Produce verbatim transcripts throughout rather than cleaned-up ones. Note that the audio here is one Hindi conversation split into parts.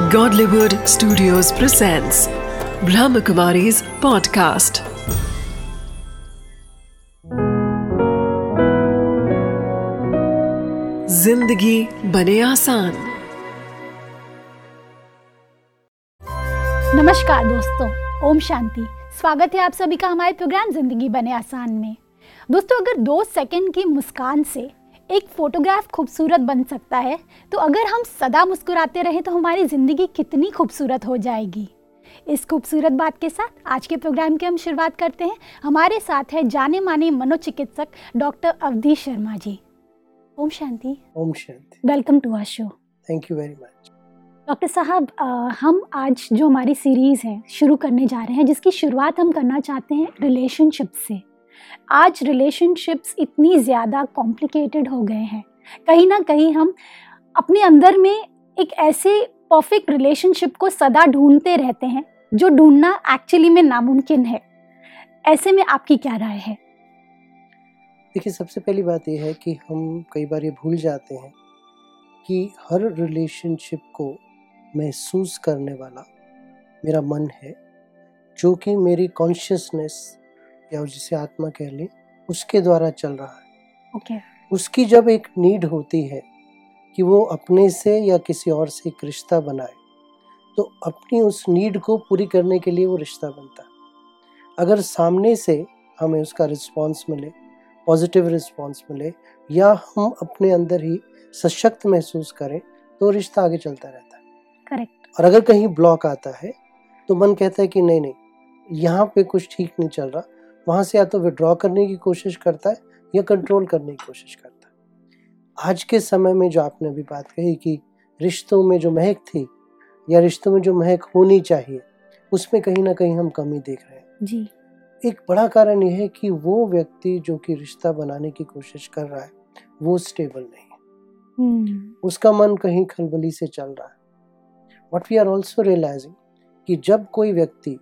Godlywood Studios presents Brahmakumari's podcast. जिंदगी बने आसान। नमस्कार दोस्तों, ओम शांति। स्वागत है आप सभी का हमारे प्रोग्राम जिंदगी बने आसान में। दोस्तों, अगर दो सेकंड की मुस्कान से एक फोटोग्राफ खूबसूरत बन सकता है, तो अगर हम सदा मुस्कुराते रहें तो हमारी ज़िंदगी कितनी खूबसूरत हो जाएगी। इस खूबसूरत बात के साथ आज के प्रोग्राम की हम शुरुआत करते हैं। हमारे साथ है जाने माने मनोचिकित्सक डॉक्टर अवधि शर्मा जी। ओम शांति। ओम शांति। Welcome to our show. Thank you very much. Doctor साहब, हम आज जो हमारी सीरीज़ है शुरू करने जा रहे हैं, जिसकी शुरुआत हम करना चाहते हैं रिलेशनशिप से। आज रिलेशनशिप्स इतनी ज़्यादा कॉम्प्लिकेटेड हो गए हैं। कहीं ना कहीं हम अपने अंदर में एक ऐसे परफेक्ट रिलेशनशिप को सदा ढूंढते रहते हैं जो ढूंढना एक्चुअली में नामुमकिन है। ऐसे में आपकी क्या राय है? देखिए, सबसे पहली बात यह है कि हम कई बार ये भूल जाते हैं कि हर रिलेशनशिप को महसूस करने वाला मेरा मन है, जो कि मेरी कॉन्शियसनेस या जिसे आत्मा कह लें, उसके द्वारा चल रहा है। Okay okay. उसकी जब एक नीड होती है कि वो अपने से या किसी और से एक रिश्ता बनाए, तो अपनी उस नीड को पूरी करने के लिए वो रिश्ता बनता है। अगर सामने से हमें उसका रिस्पॉन्स मिले, पॉजिटिव रिस्पॉन्स मिले, या हम अपने अंदर ही सशक्त महसूस करें, तो रिश्ता आगे चलता रहता है। करेक्ट। और अगर कहीं ब्लॉक आता है तो मन कहता है कि नहीं नहीं, यहाँ पे कुछ ठीक नहीं चल रहा, वहाँ से या तो विड्रॉ करने की कोशिश करता है या कंट्रोल करने की कोशिश करता है। आज के समय में जो आपने अभी बात कही कि रिश्तों में जो महक थी या रिश्तों में जो महक होनी चाहिए, उसमें कहीं ना कहीं हम कमी देख रहे हैं जी। एक बड़ा कारण यह है कि वो व्यक्ति जो कि रिश्ता बनाने की कोशिश कर रहा है, वो स्टेबल नहीं है। hmm. उसका मन कहीं खलबली से चल रहा है। What we are also realising कि जब कोई व्यक्ति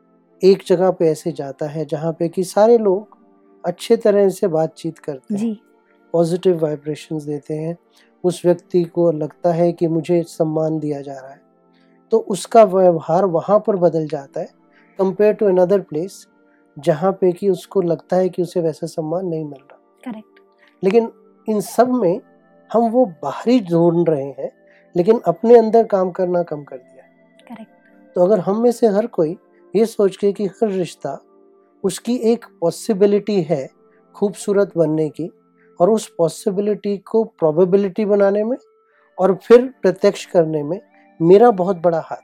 एक जगह पे ऐसे जाता है जहाँ पे कि सारे लोग अच्छे तरह से बातचीत करते हैं, पॉजिटिव वाइब्रेशंस देते हैं, उस व्यक्ति को लगता है कि मुझे सम्मान दिया जा रहा है, तो उसका व्यवहार वहाँ पर बदल जाता है कंपेयर टू अनदर प्लेस जहाँ पे कि उसको लगता है कि उसे वैसा सम्मान नहीं मिल रहा। करेक्ट। लेकिन इन सब में हम वो बाहरी ढूंढ रहे हैं, लेकिन अपने अंदर काम करना कम कर दिया है। करेक्ट। तो अगर हम में से हर कोई ये सोच के कि हर रिश्ता उसकी एक पॉसिबिलिटी है खूबसूरत बनने की, और उस पॉसिबिलिटी को प्रोबेबिलिटी बनाने में और फिर प्रत्यक्ष करने में मेरा बहुत बड़ा हाथ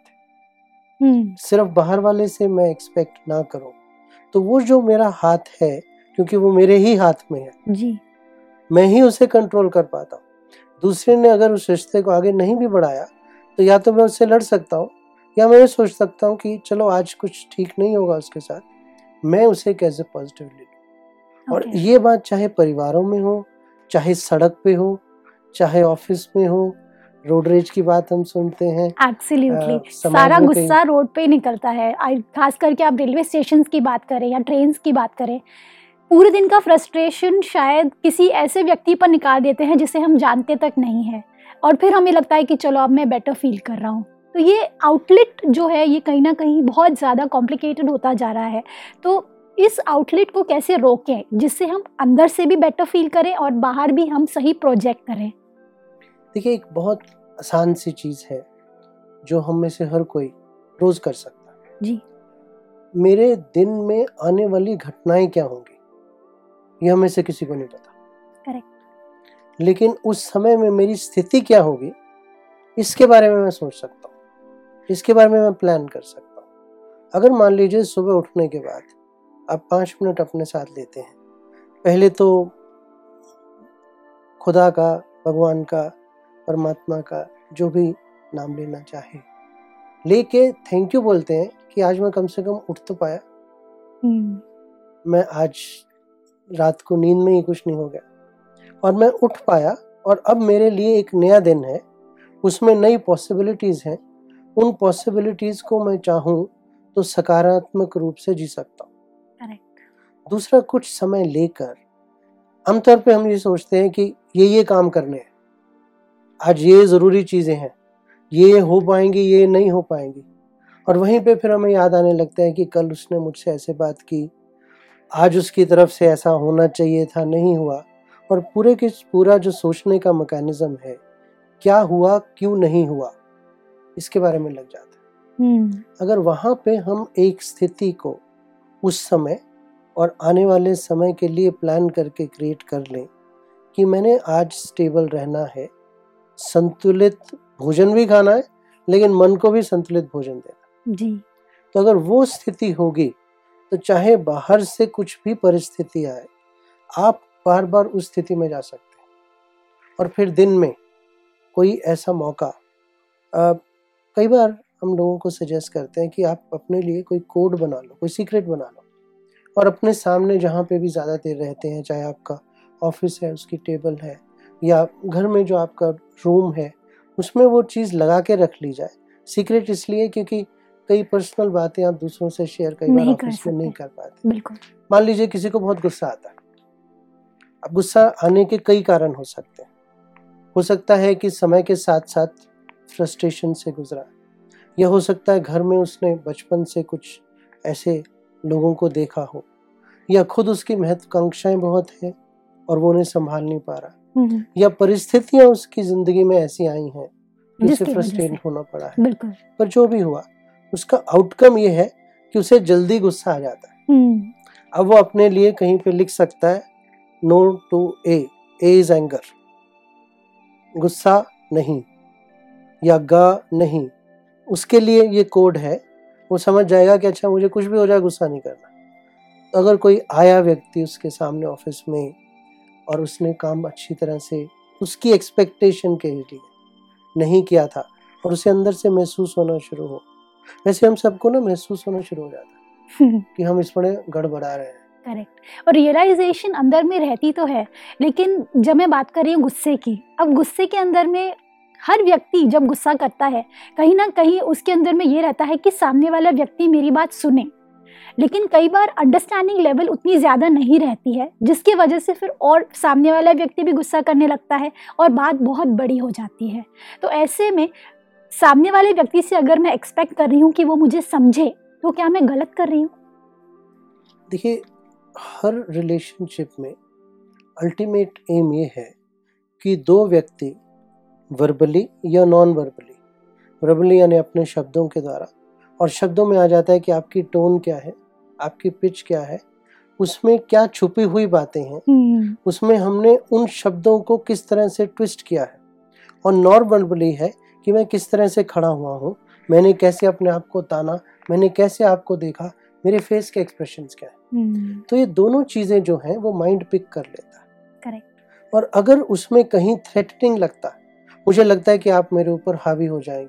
है। hmm. सिर्फ बाहर वाले से मैं एक्सपेक्ट ना करूं, तो वो जो मेरा हाथ है, क्योंकि वो मेरे ही हाथ में है जी, मैं ही उसे कंट्रोल कर पाता हूँ। दूसरे ने अगर उस रिश्ते को आगे नहीं भी बढ़ाया, तो या तो मैं उससे लड़ सकता हूँ, या मैं ये सोच सकता हूँ कि चलो आज कुछ ठीक नहीं होगा उसके साथ, मैं उसे कैसे पॉजिटिवली लूँ। और ये बात चाहे परिवारों में हो, चाहे सड़क पे हो, चाहे ऑफिस में हो, रोड रेज की बात हम सुनते हैं। एब्सोल्युटली, सारा गुस्सा रोड पे निकलता है। खास करके आप रेलवे स्टेशन की बात करें या ट्रेन की बात करें, पूरे दिन का फ्रस्ट्रेशन शायद किसी ऐसे व्यक्ति पर निकाल देते हैं जिसे हम जानते तक नहीं है, और फिर हमें लगता है कि चलो अब मैं बेटर फील कर रहा हूँ। तो ये आउटलेट जो है, ये कहीं ना कहीं बहुत ज़्यादा कॉम्प्लिकेटेड होता जा रहा है। तो इस आउटलेट को कैसे रोकें जिससे हम अंदर से भी बेटर फील करें और बाहर भी हम सही प्रोजेक्ट करें? देखिए, एक बहुत आसान सी चीज़ है जो हम में से हर कोई रोज़ कर सकता है। जी। मेरे दिन में आने वाली घटनाएं क्या होंगी, ये हमें से किसी को नहीं पता। करेक्ट। लेकिन उस समय में मेरी स्थिति क्या होगी, इसके बारे में मैं सोच सकता हूँ, इसके बारे में मैं प्लान कर सकता हूँ। अगर मान लीजिए सुबह उठने के बाद आप पाँच मिनट अपने साथ लेते हैं, पहले तो खुदा का, भगवान का, परमात्मा का, जो भी नाम लेना चाहे, लेके थैंक यू बोलते हैं कि आज मैं कम से कम उठ तो पाया। hmm. मैं आज रात को नींद में ही कुछ नहीं हो गया और मैं उठ पाया, और अब मेरे लिए एक नया दिन है, उसमें नई पॉसिबिलिटीज़ हैं। उन पॉसिबिलिटीज़ को मैं चाहूँ तो सकारात्मक रूप से जी सकता हूँ। करेक्ट। दूसरा, कुछ समय लेकर आमतौर पे हम ये सोचते हैं कि ये ये काम करने हैं, आज ये ज़रूरी चीज़ें हैं, ये हो पाएंगी, ये नहीं हो पाएंगी। और वहीं पे फिर हमें याद आने लगता है कि कल उसने मुझसे ऐसे बात की, आज उसकी तरफ से ऐसा होना चाहिए था, नहीं हुआ। और पूरे के पूरा जो सोचने का मैकेनिज्म है, क्या हुआ क्यों नहीं हुआ, इसके बारे में लग जाता है। हम्म अगर वहाँ पे हम एक स्थिति को उस समय और आने वाले समय के लिए प्लान करके क्रिएट कर लें कि मैंने आज स्टेबल रहना है, संतुलित भोजन भी खाना है, लेकिन मन को भी संतुलित भोजन देना जी तो अगर वो स्थिति होगी तो चाहे बाहर से कुछ भी परिस्थिति आए, आप बार बार उस स्थिति में जा सकते हैं। और फिर दिन में कोई ऐसा मौका, आ, कई बार हम लोगों को सजेस्ट करते हैं कि आप अपने लिए कोई कोड बना लो, कोई सीक्रेट बना लो, और अपने सामने जहाँ पे भी ज़्यादा देर रहते हैं, चाहे आपका ऑफिस है, उसकी टेबल है, या घर में जो आपका रूम है, उसमें वो चीज़ लगा के रख ली जाए। सीक्रेट इसलिए क्योंकि कई पर्सनल बातें आप दूसरों से शेयर कई बार नहीं कर ऑफिस में नहीं सकते। कर पाते। बिल्कुल। मान लीजिए किसी को बहुत गुस्सा आता है। अब गुस्सा आने के कई कारण हो सकते हैं। हो सकता है कि समय के साथ साथ फ्रस्ट्रेशन से गुजरा, या हो सकता है घर में उसने बचपन से कुछ ऐसे लोगों को देखा हो, या खुद उसकी महत्वाकांक्षाएं बहुत हैं और वो उन्हें संभाल नहीं पा रहा, हम्म या परिस्थितियां उसकी जिंदगी में ऐसी आई हैं कि उसे जिसकी वजह फ्रस्ट्रेट से। होना पड़ा है। बिल्कुल। पर जो भी हुआ, उसका आउटकम ये है कि उसे जल्दी गुस्सा आ जाता है। हम्म अब वो अपने लिए कहीं पे लिख सकता है, no two A, A is anger, गुस्सा नहीं, या गा नहीं। उसके लिए ये कोड है, वो समझ जाएगा कि अच्छा मुझे कुछ भी हो जाए गुस्सा नहीं करना। तो अगर कोई आया व्यक्ति उसके सामने ऑफिस में और उसने काम अच्छी तरह से उसकी एक्सपेक्टेशन के लिए नहीं किया था और उसे अंदर से महसूस होना शुरू हो, वैसे हम सबको ना महसूस होना शुरू हो जाता है कि हम इस पर गड़बड़ा रहे हैं। करेक्ट। और रियलाइजेशन अंदर में रहती तो है, लेकिन जब मैं बात कर रही हूँ गुस्से की, अब गुस्से के अंदर में हर व्यक्ति जब गुस्सा करता है, कहीं ना कहीं उसके अंदर में ये रहता है कि सामने वाला व्यक्ति मेरी बात सुने, लेकिन कई बार अंडरस्टैंडिंग लेवल उतनी ज़्यादा नहीं रहती है, जिसकी वजह से फिर और सामने वाला व्यक्ति भी गुस्सा करने लगता है और बात बहुत बड़ी हो जाती है। तो ऐसे में सामने वाले व्यक्ति से अगर मैं एक्सपेक्ट कर रही हूँ कि वो मुझे समझे, तो क्या मैं गलत कर रही हूँ? देखिए, हर रिलेशनशिप में अल्टीमेट एम ये है कि दो व्यक्ति वर्बली या नॉन वर्बली, वर्बली यानी अपने शब्दों के द्वारा, और शब्दों में आ जाता है कि आपकी टोन क्या है, आपकी पिच क्या है, उसमें क्या छुपी हुई बातें हैं, उसमें हमने उन शब्दों को किस तरह से ट्विस्ट किया है। और नॉन वर्बली है कि मैं किस तरह से खड़ा हुआ हूँ, मैंने कैसे अपने आप को ताना, मैंने कैसे आपको देखा, मेरे फेस के एक्सप्रेशंस क्या है। तो ये दोनों चीजें जो हैं वो माइंड पिक कर लेता है। करेक्ट। और अगर उसमें कहीं थ्रेटनिंग लगता है, मुझे लगता है कि आप मेरे ऊपर हावी हो जाएंगे,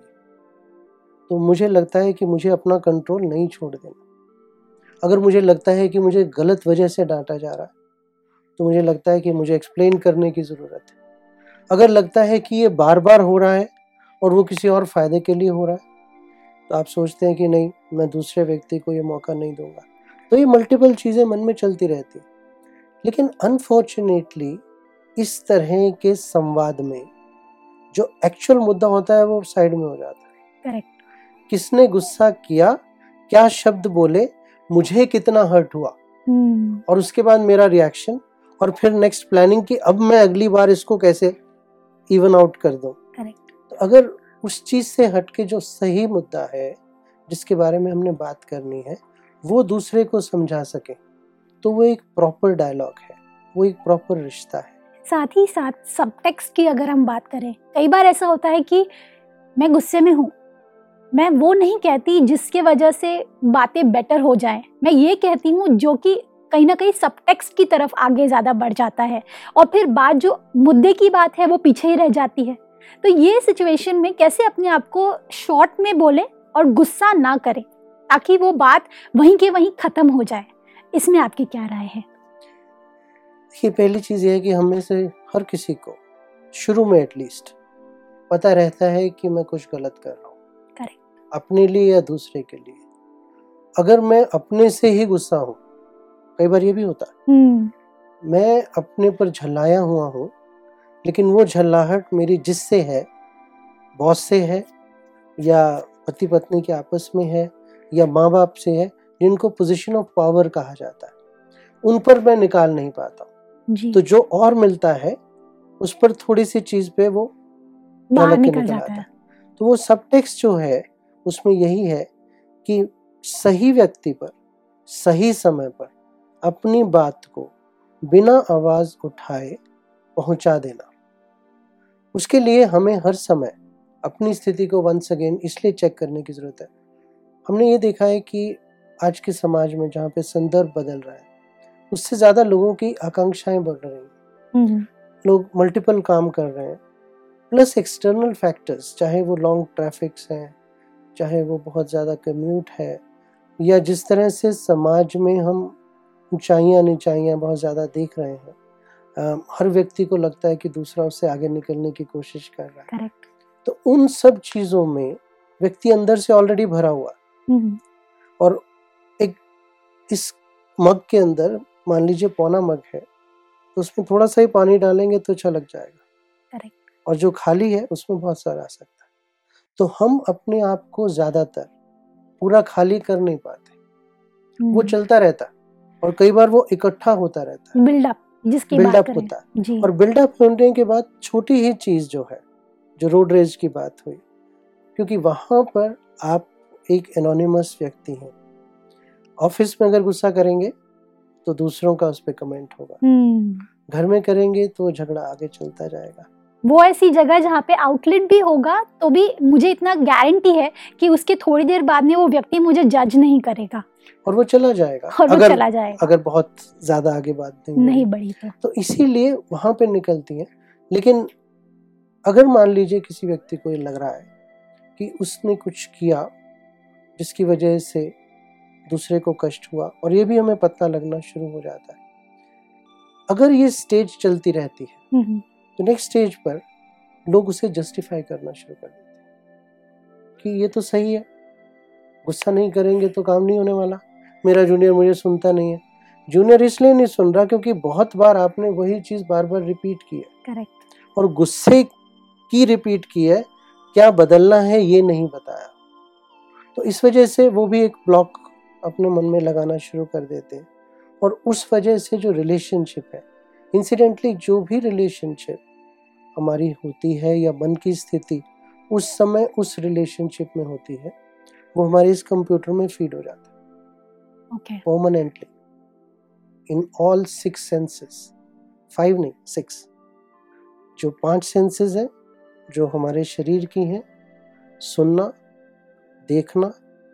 तो मुझे लगता है कि मुझे अपना कंट्रोल नहीं छोड़ देना। अगर मुझे लगता है कि मुझे गलत वजह से डांटा जा रहा है, तो मुझे लगता है कि मुझे एक्सप्लेन करने की ज़रूरत है। अगर लगता है कि ये बार बार हो रहा है और वो किसी और फ़ायदे के लिए हो रहा है, तो आप सोचते हैं कि नहीं, मैं दूसरे व्यक्ति को ये मौका नहीं दूंगा। तो ये मल्टीपल चीज़ें मन में चलती रहती। लेकिन अनफॉर्चुनेटली इस तरह के संवाद में जो एक्चुअल मुद्दा होता है वो साइड में हो जाता है। करेक्ट। किसने गुस्सा किया, क्या शब्द बोले, मुझे कितना हर्ट हुआ, और उसके बाद मेरा रिएक्शन, और फिर नेक्स्ट प्लानिंग कि अब मैं अगली बार इसको कैसे इवन आउट कर दूं। करेक्ट। तो अगर उस चीज से हटके जो सही मुद्दा है जिसके बारे में हमने बात करनी है वो दूसरे को समझा सके, तो वो एक प्रॉपर डायलॉग है, वो एक प्रॉपर रिश्ता है। साथ ही साथ सबटेक्स्ट की अगर हम बात करें, कई बार ऐसा होता है कि मैं गुस्से में हूँ, मैं वो नहीं कहती जिसके वजह से बातें बेटर हो जाएं, मैं ये कहती हूँ जो कि कहीं ना कहीं सबटेक्स्ट की तरफ आगे ज़्यादा बढ़ जाता है, और फिर बात जो मुद्दे की बात है वो पीछे ही रह जाती है। तो ये सिचुएशन में कैसे अपने आप को शॉर्ट में बोले और गुस्सा ना करें, ताकि वो बात वहीं के वहीं ख़त्म हो जाए, इसमें आपकी क्या राय है? देखिए, पहली चीज़ ये है कि हम में से हर किसी को शुरू में एटलीस्ट पता रहता है कि मैं कुछ गलत कर रहा हूँ, अपने लिए या दूसरे के लिए। अगर मैं अपने से ही गुस्सा हूँ, कई बार ये भी होता है, मैं अपने पर झल्लाया हुआ हूँ, लेकिन वो झल्लाहट मेरी जिससे है, बॉस से है, या पति पत्नी के आपस में है या माँ बाप से है, जिनको पोजीशन ऑफ पावर कहा जाता है, उन पर मैं निकाल नहीं पाता। जी। तो जो और मिलता है उस पर थोड़ी सी चीज पे वो बाहर के निकल निकल जाता आता है। है। तो वो सब टेक्स्ट जो है उसमें यही है कि सही व्यक्ति पर सही समय पर अपनी बात को बिना आवाज उठाए पहुंचा देना। उसके लिए हमें हर समय अपनी स्थिति को वंस अगेन इसलिए चेक करने की जरूरत है। हमने ये देखा है कि आज के समाज में जहाँ पे संदर्भ बदल रहा है, उससे ज्यादा लोगों की आकांक्षाएं बढ़ रही हैं। हम्म, लोग मल्टीपल काम कर रहे हैं, प्लस एक्सटर्नल फैक्टर्स, चाहे वो लॉन्ग ट्रैफिक्स हैं, चाहे वो बहुत ज़्यादा कम्यूट है, या जिस तरह से समाज में हम ऊंचाइयां नीचाइयां बहुत ज़्यादा देख रहे हैं। अ, हर व्यक्ति को लगता है कि दूसरा उससे आगे निकलने की कोशिश कर रहा है। करेक्ट। तो उन सब चीज़ों में व्यक्ति अंदर से ऑलरेडी भरा हुआ, हम्म, और एक इस मग के अंदर मान लीजिए पौना मग है, तो उसमें थोड़ा सा ही पानी डालेंगे तो छलक जाएगा। करेक्ट। और जो खाली है उसमें बहुत सारा आ सकता है। तो हम अपने आप को ज्यादातर पूरा खाली कर नहीं पाते, वो हम्म, चलता रहता और कई बार वो इकट्ठा होता रहता है, बिल्डअप जिसकी बात बिल्डअप करें। होता है। जी। और बिल्डअप होने के बाद छोटी ही चीज जो है, जो रोड रेज की बात हुई, क्योंकि वहां पर आप एक एनोनिमस व्यक्ति हैं। ऑफिस में अगर गुस्सा करेंगे तो दूसरों का उस पर कमेंट होगा, हम्म, घर में करेंगे तो झगड़ा आगे चलता जाएगा। वो ऐसी जगह जहाँ पे आउटलेट भी होगा तो भी मुझे इतना गारंटी है कि उसके थोड़ी देर बाद में वो व्यक्ति मुझे जज नहीं करेगा और वो चला जाएगा, और वो अगर चला जाएगा अगर बहुत ज्यादा आगे बात नहीं नहीं बढ़ी। बढ़ी तो तो इसीलिए वहां पे निकलती है। लेकिन अगर मान लीजिए किसी व्यक्ति को ये लग रहा है कि उसने कुछ किया जिसकी वजह से दूसरे को कष्ट हुआ, और ये भी हमें पता लगना शुरू हो जाता है, अगर ये स्टेज चलती रहती है हम्म, तो नेक्स्ट स्टेज पर लोग उसे जस्टिफाई करना शुरू कर देते हैं कि ये तो सही है, गुस्सा नहीं करेंगे तो काम नहीं होने वाला, मेरा जूनियर मुझे सुनता नहीं है। जूनियर इसलिए नहीं सुन रहा क्योंकि बहुत बार आपने वही चीज बार बार रिपीट की है, करेक्ट। और गुस्से की रिपीट की है, क्या बदलना है ये नहीं बताया। तो इस वजह से वो भी एक ब्लॉक अपने मन में लगाना शुरू कर देते हैं, और उस वजह से जो रिलेशनशिप है, इंसिडेंटली जो भी रिलेशनशिप हमारी होती है या मन की स्थिति उस समय उस रिलेशनशिप में होती है, वो हमारे इस कंप्यूटर में फीड हो जाता है okay. Permanently in all six senses, five नहीं सिक्स। जो पांच सेंसेस है जो हमारे शरीर की हैं, सुनना, देखना,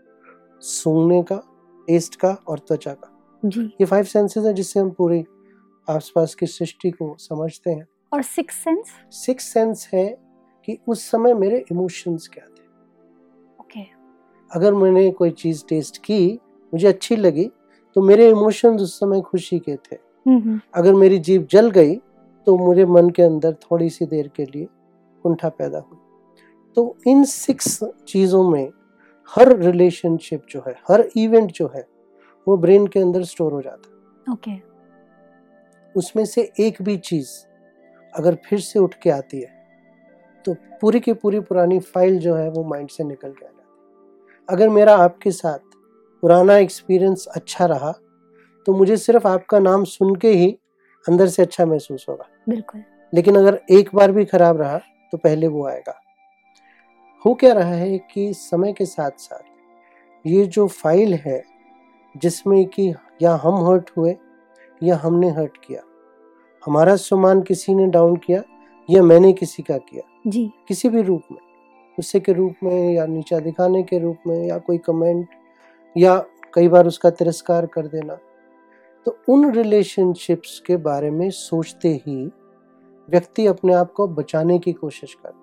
सूंघने का, टेस्ट का और त्वचा का, जी। ये फाइव सेंसेस है जिससे हम पूरी आसपास की सृष्टि को समझते हैं। और सिक्स सेंस? सिक्स सेंस है कि उस समय मेरे इमोशंस क्या थे। ओके। अगर मैंने कोई चीज टेस्ट की, मुझे अच्छी लगी, तो मेरे इमोशंस उस समय खुशी के थे। हम्म, अगर मेरी जीभ जल गई तो मुझे मन के अंदर थोड़ी सी देर के लिए कुंठा पैदा हुई। तो इन सिक्स चीजों में हर रिलेशनशिप जो है, हर इवेंट जो है, वो ब्रेन के अंदर स्टोर हो जाता है। ओके। उसमें से एक भी चीज अगर फिर से उठ के आती है तो पूरी की पूरी पुरानी फाइल जो है वो माइंड से निकल के आ जाती है। अगर मेरा आपके साथ पुराना एक्सपीरियंस अच्छा रहा तो मुझे सिर्फ आपका नाम सुन के ही अंदर से अच्छा महसूस होगा। बिल्कुल। लेकिन अगर एक बार भी खराब रहा तो पहले वो आएगा। हो क्या रहा है कि समय के साथ साथ ये जो फाइल है जिसमें कि या हम हर्ट हुए या हमने हर्ट किया, हमारा सम्मान किसी ने डाउन किया या मैंने किसी का किया, जी। किसी भी रूप में, गुस्से के रूप में या नीचा दिखाने के रूप में या कोई कमेंट या कई बार उसका तिरस्कार कर देना, तो उन रिलेशनशिप्स के बारे में सोचते ही व्यक्ति अपने आप को बचाने की कोशिश करता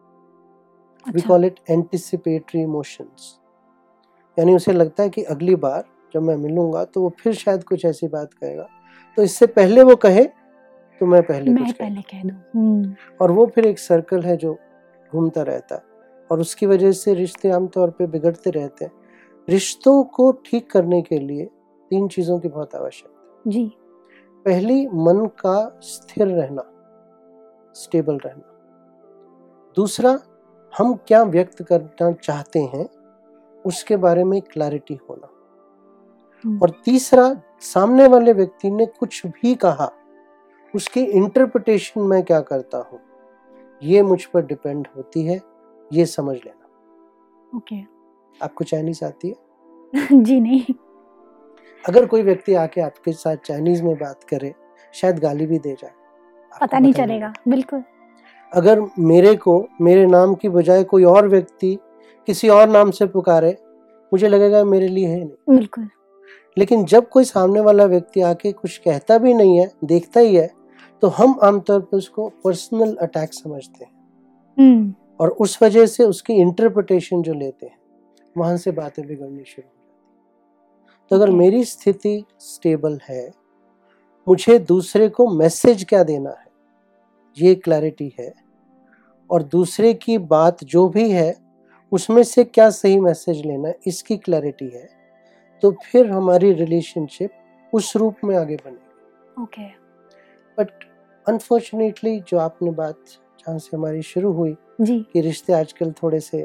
है। We call it anticipatory emotions. यानी उसे लगता है कि अगली बार जब मैं मिलूंगा तो वो फिर शायद कुछ ऐसी बात कहेगा, तो इससे पहले वो कहे तो मैं पहले मैं कुछ पहले कह दूं। और वो फिर एक सर्कल है जो घूमता रहता है, और उसकी वजह से रिश्ते आमतौर पे बिगड़ते रहते हैं। रिश्तों को ठीक करने के लिए तीन चीजों की बहुत आवश्यकता है। जी। पहली, मन का स्थिर रहना, स्टेबल रहना। दूसरा, हम क्या व्यक्त करना चाहते हैं उसके बारे में क्लैरिटी होना। और तीसरा, सामने वाले व्यक्ति ने कुछ भी कहा उसकी इंटरप्रिटेशन मैं क्या करता हूँ ये मुझ पर डिपेंड होती है, ये समझ लेना। Okay okay. आपको चाइनीज आती है? जी नहीं। अगर कोई व्यक्ति आके आपके साथ चाइनीज में बात करे शायद गाली भी दे जाए, पता नहीं चलेगा। बिल्कुल। अगर मेरे को मेरे नाम की बजाय कोई और व्यक्ति किसी और नाम से पुकारे मुझे लगेगा मेरे लिए है नहीं। बिल्कुल। लेकिन जब कोई सामने वाला व्यक्ति आके कुछ कहता भी नहीं है, देखता ही है, तो हम आमतौर पर उसको पर्सनल अटैक समझते हैं। hmm. और उस वजह से उसकी इंटरप्रिटेशन जो लेते हैं वहां से बातें बिगड़नी शुरू हो जाती हैं। तो अगर okay. मेरी स्थिति स्टेबल है, मुझे दूसरे को मैसेज क्या देना है ये क्लैरिटी है, और दूसरे की बात जो भी है उसमें से क्या सही मैसेज लेना है इसकी क्लैरिटी है, तो फिर हमारी रिलेशनशिप उस रूप में आगे बनेगी। ओके। बट अनफॉर्चुनेटली जो आपने बात जहाँ से हमारी शुरू हुई जी कि रिश्ते आजकल थोड़े से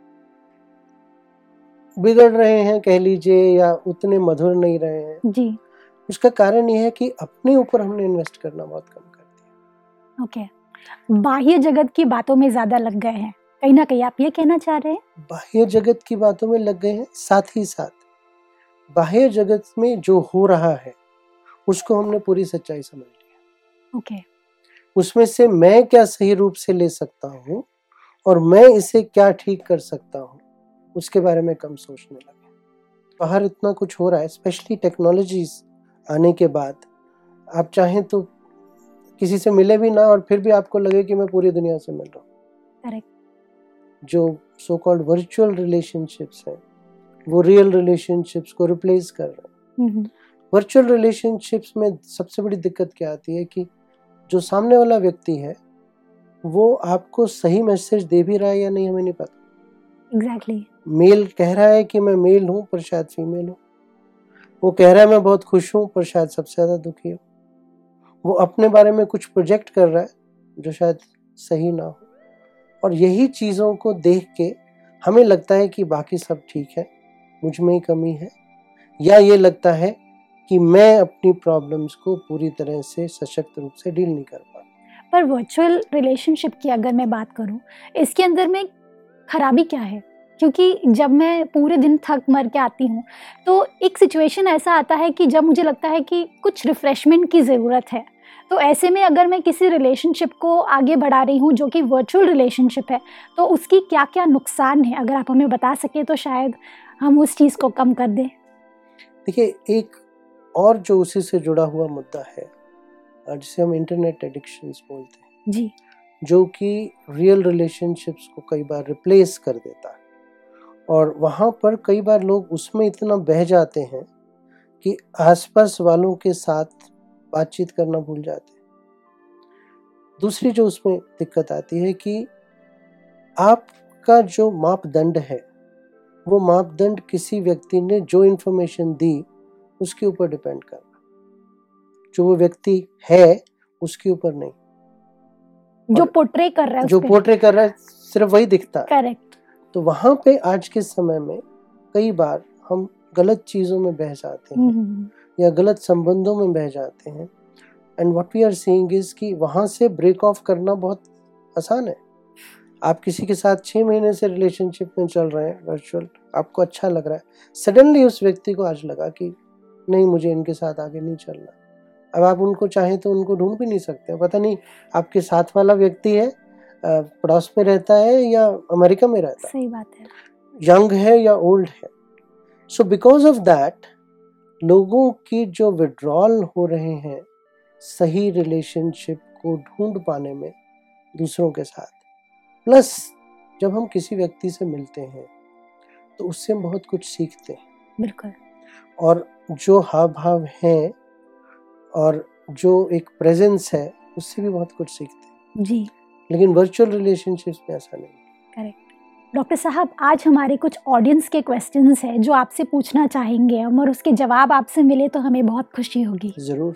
बिगड़ रहे हैं कह लीजिए, या उतने मधुर नहीं रहे हैं जी, उसका कारण ये है कि अपने ऊपर हमने इन्वेस्ट करना बहुत कम कर दिया। ओके। बाह्य जगत की बातों में ज्यादा लग गए हैं, कहीं ना कहीं आप ये कहना चाह रहे हैं? बाह्य जगत की बातों में लग गए हैं, साथ ही साथ बाह्य जगत में जो हो रहा है उसको हमने पूरी सच्चाई समझ लिया। ओके। उसमें से मैं क्या सही रूप से ले सकता हूँ और मैं इसे क्या ठीक कर सकता हूँ उसके बारे में कम सोचने लगे। बाहर इतना कुछ हो रहा है, स्पेशली टेक्नोलॉजीज आने के बाद आप चाहें तो किसी से मिले भी ना और फिर भी आपको लगे कि मैं पूरी दुनिया से मिल रहा हूँ। करेक्ट। जो सो कॉल्ड वर्चुअल रिलेशनशिप्स हैं वो रियल रिलेशनशिप्स को रिप्लेस कर रहे हैं। वर्चुअल रिलेशनशिप्स में सबसे बड़ी दिक्कत क्या आती है कि जो सामने वाला व्यक्ति है वो आपको सही मैसेज दे भी रहा है या नहीं हमें नहीं पता। Exactly exactly. मेल कह रहा है कि मैं मेल हूँ पर शायद फीमेल हूँ, वो कह रहा है मैं बहुत खुश हूँ पर शायद सबसे ज्यादा दुखी हूँ, वो अपने बारे में कुछ प्रोजेक्ट कर रहा है जो शायद सही ना हो। और यही चीज़ों को देख के हमें लगता है कि बाकी सब ठीक है, मुझ में ही कमी है, या ये लगता है कि मैं अपनी प्रॉब्लम्स को पूरी तरह से सशक्त रूप से डील नहीं कर पा रहा। पर वर्चुअल रिलेशनशिप की अगर मैं बात करूं, इसके अंदर में खराबी क्या है? क्योंकि जब मैं पूरे दिन थक मर के आती हूँ तो एक सिचुएशन ऐसा आता है कि जब मुझे लगता है कि कुछ रिफ्रेशमेंट की ज़रूरत है, तो ऐसे में अगर मैं किसी रिलेशनशिप को आगे बढ़ा रही हूँ जो कि वर्चुअल रिलेशनशिप है, तो उसकी क्या क्या नुकसान है अगर आप हमें बता सकें तो शायद हम उस चीज़ को कम कर दें। देखिए, एक और जो उसी से जुड़ा हुआ मुद्दा है जिसे हम इंटरनेट एडिक्शंस बोलते हैं जी, जो कि रियल रिलेशनशिप्स को कई बार रिप्लेस कर देता है, और वहाँ पर कई बार लोग उसमें इतना बह जाते हैं कि आसपास वालों के साथ बातचीत करना भूल जाते हैं। दूसरी जो उसमें दिक्कत आती है कि आपका जो मापदंड है वो मापदंड किसी व्यक्ति ने जो इन्फॉर्मेशन दी उसके ऊपर डिपेंड करना, जो वो व्यक्ति है उसके ऊपर नहीं। जो पोर्ट्रे कर रहा है जो पोर्ट्रे कर रहा है सिर्फ वही दिखता है। करेक्ट। तो वहाँ पे आज के समय में कई बार हम गलत चीज़ों में बह जाते हैं या गलत संबंधों में बह जाते हैं, and what we are seeing is कि वहाँ से ब्रेक ऑफ करना बहुत आसान है। आप किसी के साथ छः महीने से रिलेशनशिप में चल रहे हैं वर्चुअल, आपको अच्छा लग रहा है, सडनली उस व्यक्ति को आज लगा कि नहीं मुझे इनके साथ आगे नहीं चलना। अब आप उनको चाहें तो उनको ढूंढ भी नहीं सकते, पता नहीं आपके साथ वाला व्यक्ति है पड़ोस में रहता है या अमेरिका में रहता है, सही बात है, यंग है या ओल्ड है। सो बिकॉज ऑफ दैट लोगों की जो विड्रॉल हो रहे हैं सही रिलेशनशिप को ढूंढ पाने में दूसरों के साथ, प्लस जब हम किसी व्यक्ति से मिलते हैं तो उससे हम बहुत कुछ सीखते हैं। बिल्कुल। और जो हाव भाव हैं और जो एक प्रेजेंस है उससे भी बहुत कुछ सीखते हैं जी। लेकिन वर्चुअल रिलेशनशिप्स में ऐसा नहीं। करेक्ट। डॉक्टर साहब, आज हमारे कुछ ऑडियंस के क्वेश्चंस हैं जो आपसे पूछना चाहेंगे हम, और उसके जवाब आपसे मिले तो हमें बहुत खुशी होगी। जरूर।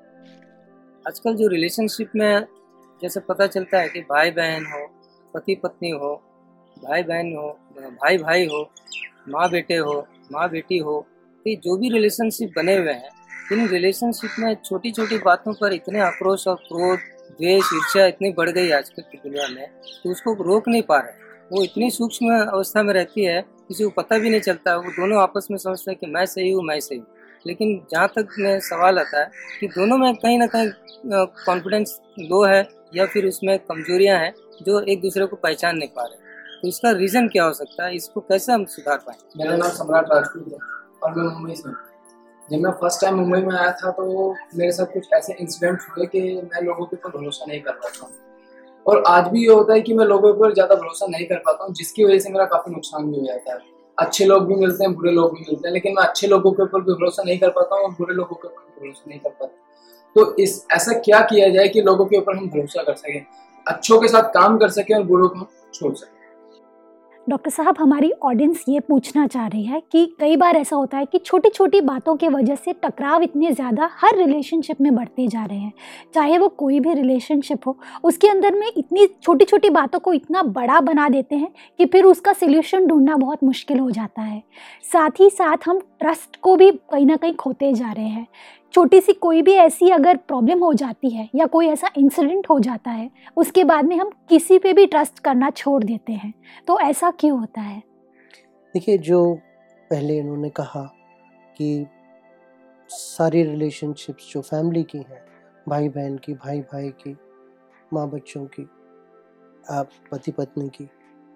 आजकल जो रिलेशनशिप में जैसे पता चलता है कि भाई बहन हो, पति पत्नी हो, भाई बहन हो, भाई भाई हो, माँ बेटे हो, माँ बेटी हो, तो जो भी रिलेशनशिप बने हुए हैं, इन रिलेशनशिप में छोटी छोटी बातों पर इतने आक्रोश और क्रोध, द्वेष, ईर्ष्या इतनी बढ़ गई आजकल की दुनिया में, तो उसको रोक नहीं पा रहे। वो इतनी सूक्ष्म अवस्था में रहती है, किसी को पता भी नहीं चलता। वो दोनों आपस में समझते हैं कि मैं सही हूँ, मैं सही हूँ। लेकिन जहाँ तक में सवाल आता है कि दोनों में कहीं ना कहीं कॉन्फिडेंस लो है, या फिर उसमें कमजोरियाँ हैं जो एक दूसरे को पहचान नहीं पा रहे। तो इसका रीज़न क्या हो सकता है? इसको कैसे हम सुधार पाएं? मेरा नाम सम्राट राजपूत है और मैं मुंबई से हूँ। जब मैं फर्स्ट टाइम मुंबई में आया था तो मेरे साथ कुछ ऐसे इंसिडेंट हुए कि मैं लोगों के ऊपर भरोसा नहीं कर पाता हूँ, और आज भी ये होता है कि मैं लोगों के ऊपर ज़्यादा भरोसा नहीं कर पाता हूँ, जिसकी वजह से मेरा काफ़ी नुकसान भी हो जाता है। अच्छे लोग भी मिलते हैं, बुरे लोग भी मिलते हैं, लेकिन मैं अच्छे लोगों के ऊपर भी भरोसा नहीं कर पाता हूँ और बुरे लोगों के ऊपर भी भरोसा नहीं कर पाता। तो इस ऐसा क्या किया जाए कि लोगों के ऊपर हम भरोसा कर सकें, अच्छों के साथ काम कर सकें और बुरों को छोड़ सकें? डॉक्टर साहब, हमारी ऑडियंस ये पूछना चाह रही है कि कई बार ऐसा होता है कि छोटी छोटी बातों के वजह से टकराव इतने ज़्यादा हर रिलेशनशिप में बढ़ते जा रहे हैं, चाहे वो कोई भी रिलेशनशिप हो, उसके अंदर में इतनी छोटी छोटी बातों को इतना बड़ा बना देते हैं कि फिर उसका सल्यूशन ढूंढना बहुत मुश्किल हो जाता है। साथ ही साथ हम ट्रस्ट को भी कहीं ना कहीं खोते जा रहे हैं। छोटी सी कोई भी ऐसी अगर प्रॉब्लम हो जाती है या कोई ऐसा इंसिडेंट हो जाता है, उसके बाद में हम किसी पे भी ट्रस्ट करना छोड़ देते हैं। तो ऐसा क्यों होता है? देखिए, जो पहले इन्होंने कहा कि सारी रिलेशनशिप्स जो फैमिली की हैं, भाई बहन की, भाई भाई की, माँ बच्चों की, आप पति पत्नी की,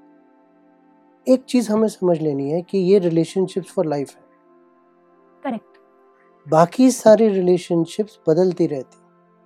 एक चीज़ हमें समझ लेनी है कि ये रिलेशनशिप्स फॉर लाइफ है। करेक्ट। बाकी सारी रिलेशनशिप्स बदलती रहती।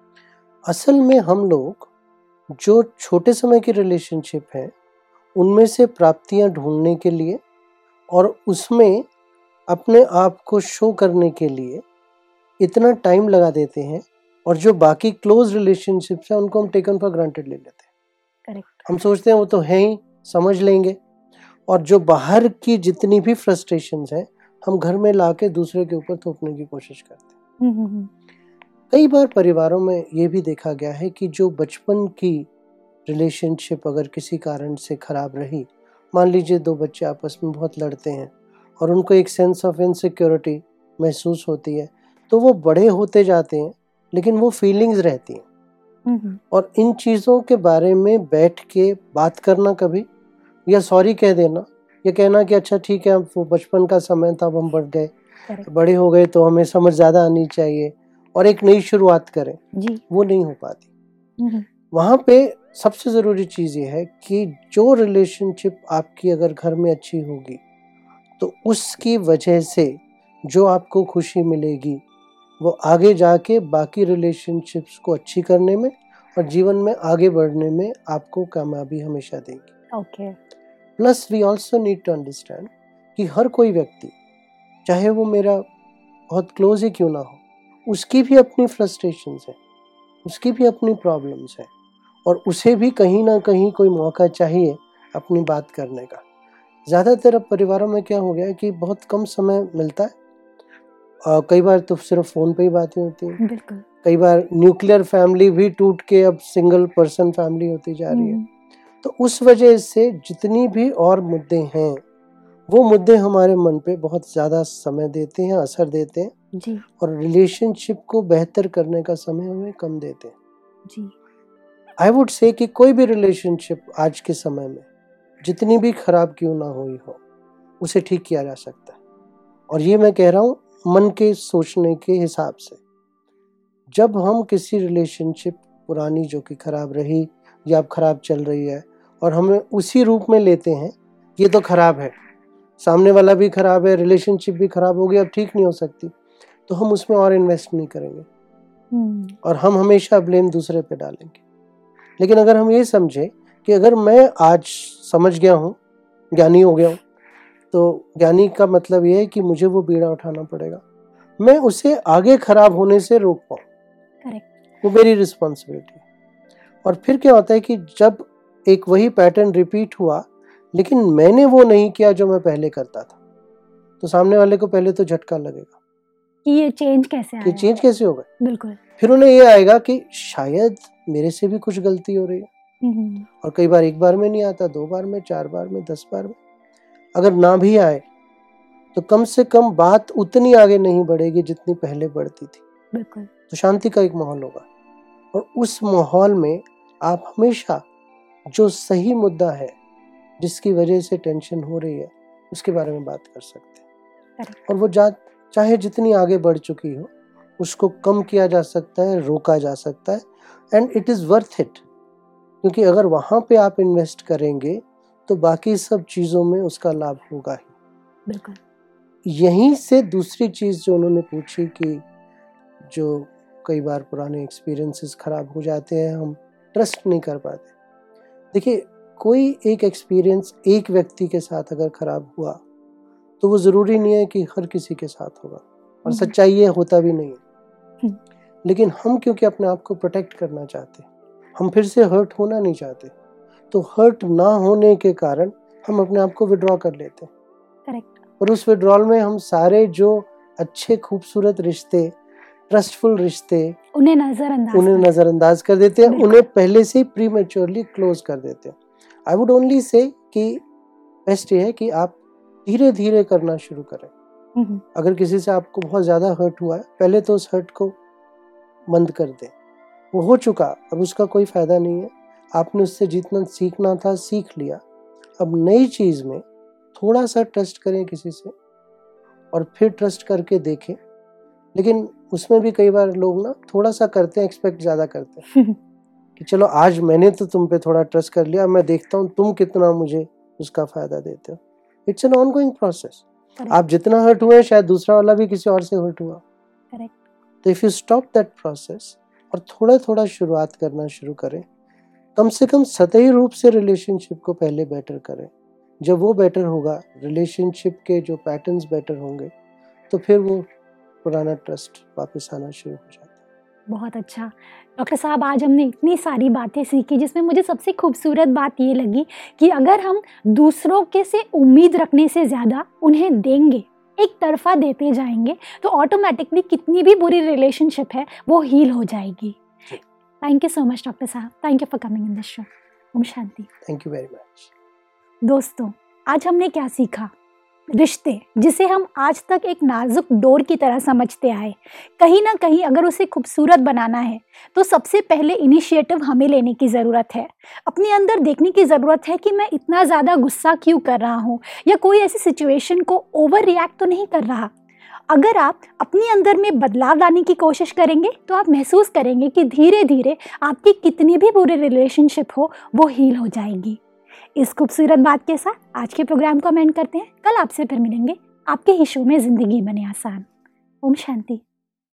असल में हम लोग जो छोटे समय की रिलेशनशिप है, उनमें से प्राप्तियां ढूंढने के लिए और उसमें अपने आप को शो करने के लिए इतना टाइम लगा देते हैं, और जो बाकी क्लोज रिलेशनशिप्स हैं उनको हम टेकन फॉर ग्रांटेड ले लेते हैं। करेक्ट। हम सोचते हैं वो तो है ही, समझ लेंगे, और जो बाहर की जितनी भी फ्रस्ट्रेशंस हैं हम घर में लाके दूसरे के ऊपर थोपने की कोशिश करते हैं। कई बार परिवारों में ये भी देखा गया है कि जो बचपन की रिलेशनशिप अगर किसी कारण से खराब रही, मान लीजिए दो बच्चे आपस में बहुत लड़ते हैं और उनको एक सेंस ऑफ इनसिक्योरिटी महसूस होती है, तो वो बड़े होते जाते हैं लेकिन वो फीलिंग्स रहती हैं। और इन चीज़ों के बारे में बैठ के बात करना कभी, या सॉरी कह देना, या कहना कि अच्छा ठीक है, वो बचपन का समय था, अब हम बढ़ गए, बड़े हो गए तो हमें समझ ज़्यादा आनी चाहिए और एक नई शुरुआत करें जी। वो नहीं हो पाती। वहाँ पे सबसे ज़रूरी चीज़ ये है कि जो रिलेशनशिप आपकी अगर घर में अच्छी होगी तो उसकी वजह से जो आपको खुशी मिलेगी वो आगे जाके बाकी रिलेशनशिप्स को अच्छी करने में और जीवन में आगे बढ़ने में आपको कामयाबी हमेशा देंगी। Okay. Plus we also need to understand कि हर कोई व्यक्ति, चाहे वो मेरा बहुत क्लोज ही क्यों ना हो, उसकी भी अपनी फ्रस्ट्रेशंस है, उसकी भी अपनी प्रॉब्लम्स है, और उसे भी कहीं ना कहीं कोई मौका चाहिए अपनी बात करने का। ज़्यादातर अब परिवारों में क्या हो गया है कि बहुत कम समय मिलता है, और कई बार तो सिर्फ फ़ोन पे ही बातें होती हैं। बिल्कुल। कई बार न्यूक्लियर फैमिली भी टूट के अब सिंगल पर्सन फैमिली होती जा रही है। तो उस वजह से जितनी भी और मुद्दे हैं, वो मुद्दे हमारे मन पे बहुत ज़्यादा समय देते हैं, असर देते हैं जी। और रिलेशनशिप को बेहतर करने का समय हमें कम देते हैं जी। आई वुड से कि कोई भी रिलेशनशिप आज के समय में जितनी भी खराब क्यों ना हुई हो, उसे ठीक किया जा सकता है। और ये मैं कह रहा हूँ मन के सोचने के हिसाब से। जब हम किसी रिलेशनशिप पुरानी जो कि खराब रही या अब खराब चल रही है और हमें उसी रूप में लेते हैं, ये तो खराब है, सामने वाला भी खराब है, रिलेशनशिप भी खराब हो गई, अब ठीक नहीं हो सकती, तो हम उसमें और इन्वेस्ट नहीं करेंगे और हम हमेशा ब्लेम दूसरे पे डालेंगे। लेकिन अगर हम ये समझे कि अगर मैं आज समझ गया हूँ, ज्ञानी हो गया हूँ, तो ज्ञानी का मतलब ये है कि मुझे वो बीड़ा उठाना पड़ेगा, मैं उसे आगे खराब होने से रोक पाऊँ। करेक्ट। वो मेरी रिस्पॉन्सिबिलिटी है। और फिर क्या होता है कि जब एक वही पैटर्न रिपीट हुआ लेकिन मैंने वो नहीं किया जो मैं पहले करता था, तो सामने वाले को पहले तो झटका लगेगा कि ये चेंज कैसे आया, कि चेंज कैसे हो गए। बिल्कुल। फिर उन्हें ये आएगा कि शायद मेरे से भी कुछ गलती हो रही है, हम्म, और कई बार एक बार में नहीं आता, दो बार में, चार बार में, दस बार में। अगर ना भी आए तो कम से कम बात उतनी आगे नहीं बढ़ेगी जितनी पहले बढ़ती थी। बिल्कुल। तो शांति का एक माहौल होगा, और उस माहौल में आप हमेशा जो सही मुद्दा है जिसकी वजह से टेंशन हो रही है उसके बारे में बात कर सकते हैं। Correct. और वो जा चाहे जितनी आगे बढ़ चुकी हो उसको कम किया जा सकता है, रोका जा सकता है, and it is worth it. क्योंकि अगर वहाँ पे आप इन्वेस्ट करेंगे तो बाकी सब चीज़ों में उसका लाभ होगा ही। बिल्कुल। यहीं से दूसरी चीज़ जो उन्होंने पूछी कि जो कई बार पुराने एक्सपीरियंसेस ख़राब हो जाते हैं, हम ट्रस्ट नहीं कर पाते। देखिए, कोई एक एक्सपीरियंस एक व्यक्ति के साथ अगर ख़राब हुआ तो वो ज़रूरी नहीं है कि हर किसी के साथ होगा, और सच्चाई ये होता भी नहीं है। लेकिन हम क्योंकि अपने आप को प्रोटेक्ट करना चाहते, हम फिर से हर्ट होना नहीं चाहते, तो हर्ट ना होने के कारण हम अपने आप को विड्रॉ कर लेते हैं। करेक्ट। और उस विड्रॉल में हम सारे जो अच्छे खूबसूरत रिश्ते, ट्रस्टफुल रिश्ते, उन्हें नजरअंदाज उन्हें कर- नज़रअंदाज कर देते हैं, बिल्कुल। उन्हें पहले से ही प्रीमेच्योरली क्लोज कर देते हैं। आई वुड ओनली से कि बेस्ट ये है कि आप धीरे धीरे करना शुरू करें। हम्म, अगर किसी से आपको बहुत ज़्यादा हर्ट हुआ है, पहले तो उस हर्ट को बंद कर दें। वो हो चुका, अब उसका कोई फ़ायदा नहीं है। आपने उससे जितना सीखना था सीख लिया। अब नई चीज़ में थोड़ा सा ट्रस्ट करें किसी से, और फिर ट्रस्ट करके देखें। लेकिन उसमें भी कई बार लोग ना थोड़ा सा करते हैं, एक्सपेक्ट ज़्यादा करते हैं कि चलो आज मैंने तो तुम पे थोड़ा ट्रस्ट कर लिया, मैं देखता हूँ तुम कितना मुझे उसका फ़ायदा देते हो। It's an ongoing process. आप जितना हर्ट हुए शायद दूसरा वाला भी किसी और से हर्ट हुआ। करेक्ट। तो if you stop that process और थोड़ा थोड़ा शुरुआत करना शुरू करें, कम से कम सतही रूप से रिलेशनशिप को पहले बेटर करें। जब वो बेटर होगा, रिलेशनशिप के जो पैटर्न्स बेटर होंगे, तो फिर वो पुराना ट्रस्ट वापस आना शुरू हो जाता है। बहुत अच्छा डॉक्टर साहब, आज हमने इतनी सारी बातें सीखी, जिसमें मुझे सबसे खूबसूरत बात ये लगी कि अगर हम दूसरों के से उम्मीद रखने से ज़्यादा उन्हें देंगे, एक तरफा देते जाएंगे, तो ऑटोमेटिकली कितनी भी बुरी रिलेशनशिप है वो हील हो जाएगी। Thank you so much doctor साहब, thank you for coming in this show. ओम शांति। Thank you very much. दोस्तों, आज हमने क्या सीखा? रिश्ते, जिसे हम आज तक एक नाजुक डोर की तरह समझते आए, कहीं ना कहीं अगर उसे खूबसूरत बनाना है तो सबसे पहले इनिशिएटिव हमें लेने की ज़रूरत है। अपने अंदर देखने की ज़रूरत है कि मैं इतना ज़्यादा गुस्सा क्यों कर रहा हूँ, या कोई ऐसी सिचुएशन को ओवर रिएक्ट तो नहीं कर रहा। अगर आप अपने अंदर में बदलाव लाने की कोशिश करेंगे तो आप महसूस करेंगे कि धीरे धीरे आपकी कितनी भी बुरी रिलेशनशिप हो वो हील हो जाएगी। इस खूबसूरत बात के साथ आज के प्रोग्राम को हम एंड करते हैं। कल आपसे फिर मिलेंगे आपके ही शो में ज़िंदगी बने आसान। ओम शांति।